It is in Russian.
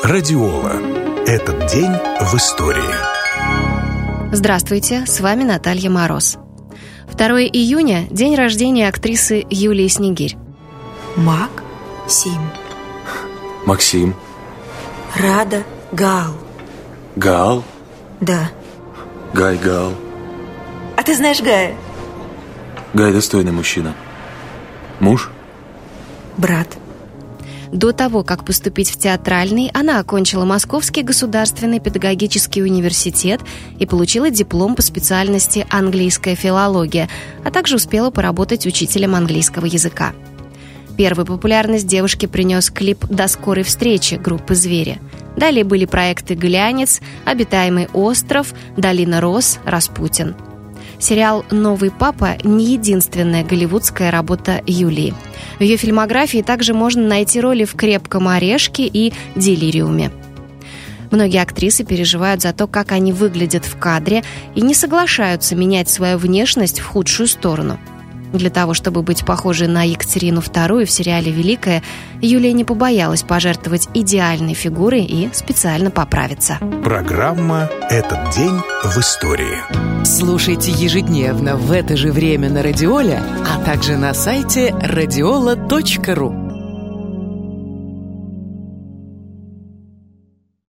Радиола. Этот день в истории. Здравствуйте, с вами Наталья Мороз. 2 июня – день рождения актрисы Юлии Снегирь. Максим. Максим. Рада Гал. Гал? Да. Гай Гал. А ты знаешь Гая? Гай достойный мужчина. Муж? Брат. До того, как поступить в театральный, она окончила Московский государственный педагогический университет и получила диплом по специальности английская филология, а также успела поработать учителем английского языка. Первую популярность девушке принес клип «До скорой встречи» группы «Звери». Далее были проекты «Глянец», «Обитаемый остров», «Долина роз», «Распутин». Сериал «Новый папа» – не единственная голливудская работа Юлии. В ее фильмографии также можно найти роли в «Крепком орешке» и «Делириуме». Многие актрисы переживают за то, как они выглядят в кадре, и не соглашаются менять свою внешность в худшую сторону. Для того, чтобы быть похожей на Екатерину II в сериале «Великая», Юлия не побоялась пожертвовать идеальной фигурой и специально поправиться. Программа «Этот день в истории». Слушайте ежедневно в это же время на Радиоле, а также на сайте radiola.ru.